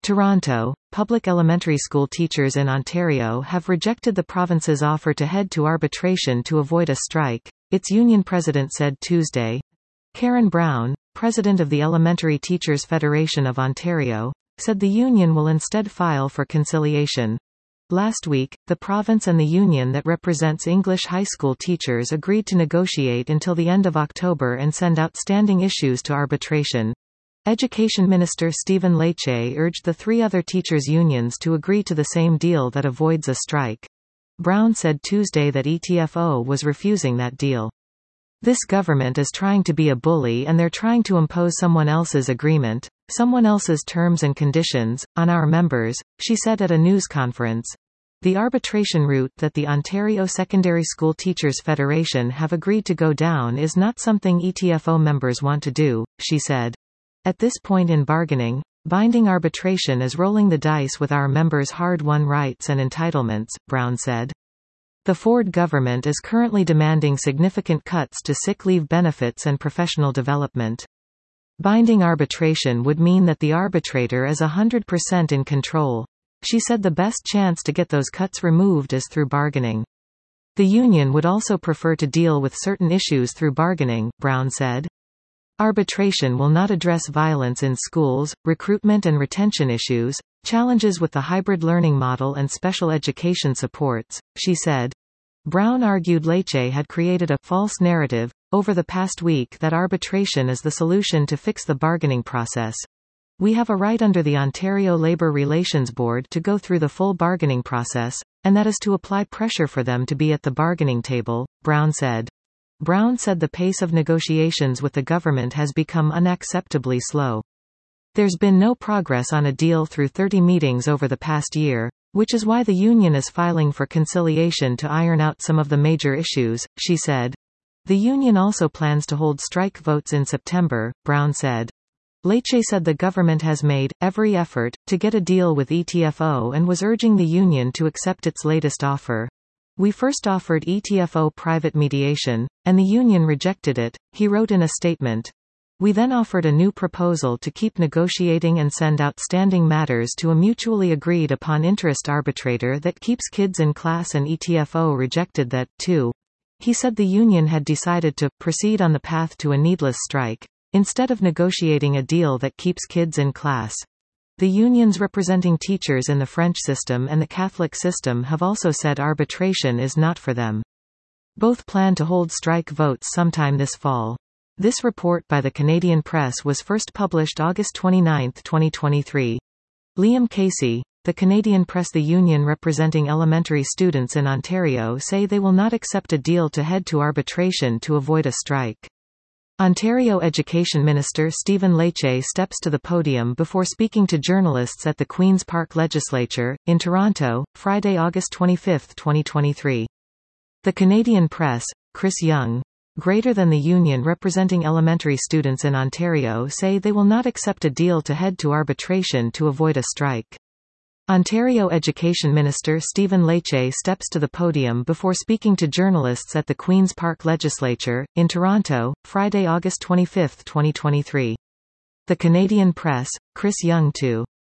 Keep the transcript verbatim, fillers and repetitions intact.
Toronto, public elementary school teachers in Ontario have rejected the province's offer to head to arbitration to avoid a strike, its union president said Tuesday. Karen Brown, president of the Elementary Teachers Federation of Ontario, said the union will instead file for conciliation. Last week, the province and the union that represents English high school teachers agreed to negotiate until the end of October and send outstanding issues to arbitration. Education Minister Stephen Lecce urged the three other teachers' unions to agree to the same deal that avoids a strike. Brown said Tuesday that E T F O was refusing that deal. This government is trying to be a bully and they're trying to impose someone else's agreement, someone else's terms and conditions, on our members, she said at a news conference. The arbitration route that the Ontario Secondary School Teachers Federation have agreed to go down is not something E T F O members want to do, she said. At this point in bargaining, binding arbitration is rolling the dice with our members' hard-won rights and entitlements, Brown said. The Ford government is currently demanding significant cuts to sick leave benefits and professional development. Binding arbitration would mean that the arbitrator is one hundred percent in control. She said the best chance to get those cuts removed is through bargaining. The union would also prefer to deal with certain issues through bargaining, Brown said. Arbitration will not address violence in schools, recruitment and retention issues, challenges with the hybrid learning model and special education supports, she said. Brown argued Lecce had created a false narrative over the past week that arbitration is the solution to fix the bargaining process. We have a right under the Ontario Labour Relations Board to go through the full bargaining process, and that is to apply pressure for them to be at the bargaining table, Brown said. Brown said the pace of negotiations with the government has become unacceptably slow. There's been no progress on a deal through thirty meetings over the past year, which is why the union is filing for conciliation to iron out some of the major issues, she said. The union also plans to hold strike votes in September, Brown said. Lecce said the government has made every effort to get a deal with E T F O and was urging the union to accept its latest offer. We first offered E T F O private mediation, and the union rejected it, he wrote in a statement. We then offered a new proposal to keep negotiating and send outstanding matters to a mutually agreed upon interest arbitrator that keeps kids in class, and E T F O rejected that, too. He said the union had decided to proceed on the path to a needless strike, instead of negotiating a deal that keeps kids in class. The unions representing teachers in the French system and the Catholic system have also said arbitration is not for them. Both plan to hold strike votes sometime this fall. This report by the Canadian Press was first published August twenty-ninth, twenty twenty-three. Liam Casey, the Canadian Press. The union representing elementary students in Ontario say they will not accept a deal to head to arbitration to avoid a strike. Ontario Education Minister Stephen Lecce steps to the podium before speaking to journalists at the Queen's Park Legislature, in Toronto, Friday, August twenty-fifth, twenty twenty-three. The Canadian Press, Chris Young, greater than the union representing elementary students in Ontario, say they will not accept a deal to head to arbitration to avoid a strike. Ontario Education Minister Stephen Lecce steps to the podium before speaking to journalists at the Queen's Park Legislature, in Toronto, Friday, August twenty-fifth, twenty twenty-three. The Canadian Press, Chris Young too.